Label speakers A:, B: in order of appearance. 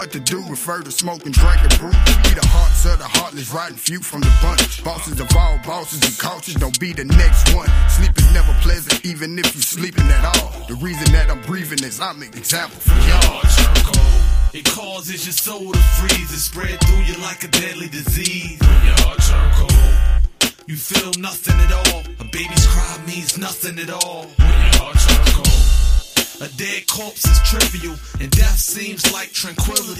A: What to do, refer to smoke and drink and brew. Be the hearts of the heartless, riding few from the bunch. Bosses of all bosses and cultures, don't be the next one. Sleep is never pleasant, even if you sleeping at all. The reason that I'm breathing is I'm an example for y'all.
B: It causes your soul to freeze and spread through you like a deadly disease. When y'all turn cold, you feel nothing at all. A baby's cry means nothing at all. When y'all turn cold, a dead corpse is trivial, and death seems like tranquility.